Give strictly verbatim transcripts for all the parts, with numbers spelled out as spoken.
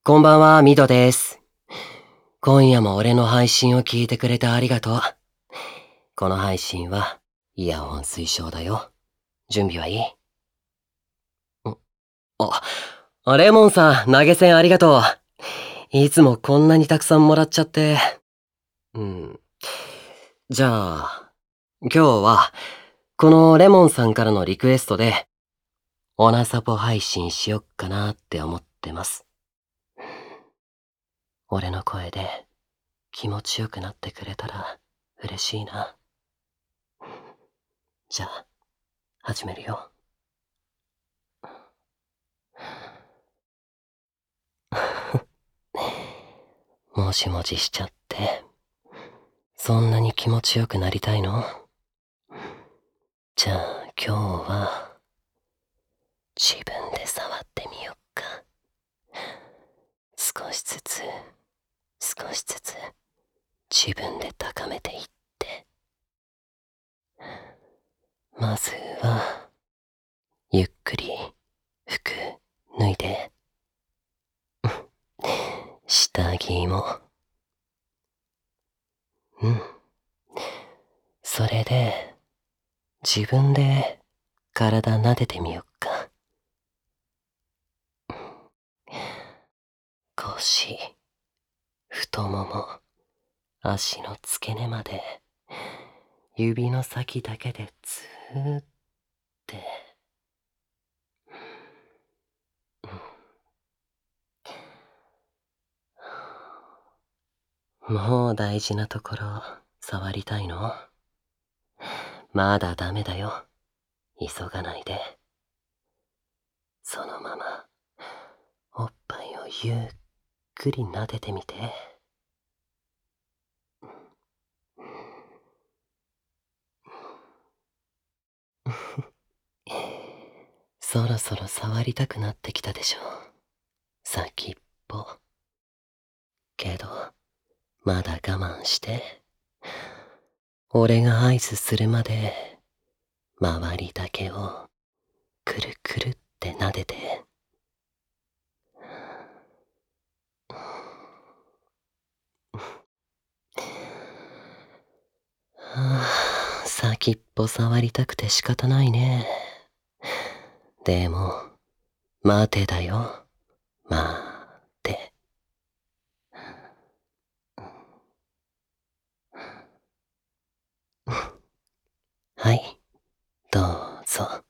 こんばんは、ミドです。今夜も俺の配信を聞いてくれてありがとう。この配信は、イヤホン推奨だよ。準備はいい？んあ、レモンさん、投げ銭ありがとう。いつもこんなにたくさんもらっちゃって。うん。じゃあ、今日は、このレモンさんからのリクエストで、オナサポ配信しよっかなって思ってます。俺の声で気持ちよくなってくれたら嬉しいな。じゃあ、始めるよ。もしもししちゃって、そんなに気持ちよくなりたいの？じゃあ今日は、自分で触ってみよっか。少しずつ、少しずつ、自分で高めていって。まずは、ゆっくり、服、脱いで。下着も。うん。それで、自分で体撫でてみよっか。腰、太もも、足の付け根まで、指の先だけでずーって。もう大事なところ触りたいの？まだダメだよ。急がないで。そのまま、おっぱいをゆっくり撫でてみて。そろそろ触りたくなってきたでしょ。先っぽ。けど、まだ我慢して。俺が合図するまで、周りだけを、くるくるって撫でて。はあ、先っぽ触りたくて仕方ないね。でも、待てだよ。待て。はい、どうぞ。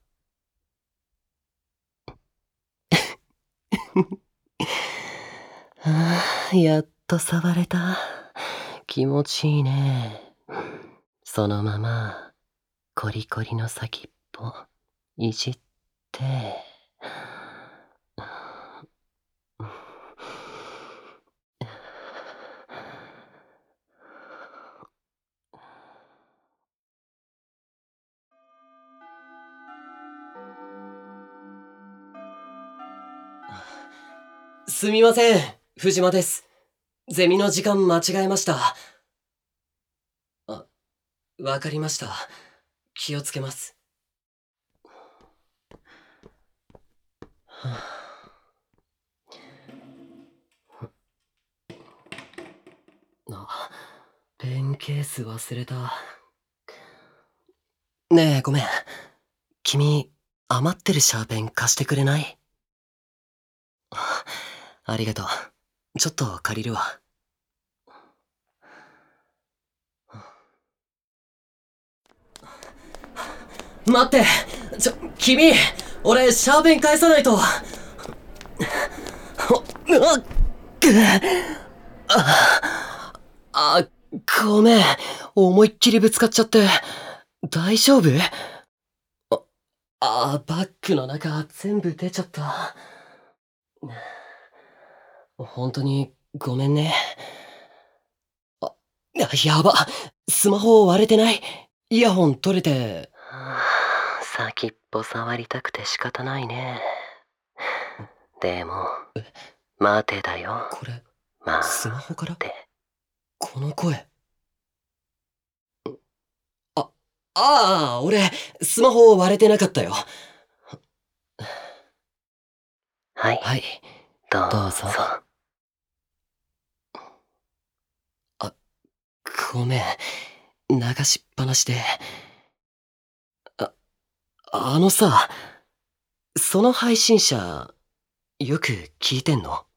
はあ、やっと触れた。気持ちいいね。そのまま、コリコリの先っぽ、いじって。すみません、藤間です。ゼミの時間間違えました。あ、わかりました。気をつけます。はあ、あ、ペンケース忘れた。ねえ、ごめん。君、余ってるシャーペン貸してくれない？あ、ありがとう。ちょっと借りるわ。待って！ちょ、君！俺、シャーペン返さないと！うわっ！あ、あ、ごめん。思いっきりぶつかっちゃって。大丈夫？あ、あ、バッグの中全部出ちゃった。本当にごめんね。あ、ややば。スマホ割れてない？イヤホン取れて。はあ、先っぽ触りたくて仕方ないね。でも、待てだよ。これ、スマホから？この声。あ、ああ、俺、スマホ割れてなかったよ。はい。はい、どうぞ。 ごめん。流しっぱなしで。あ、あのさ、その配信者、よく聞いてんの？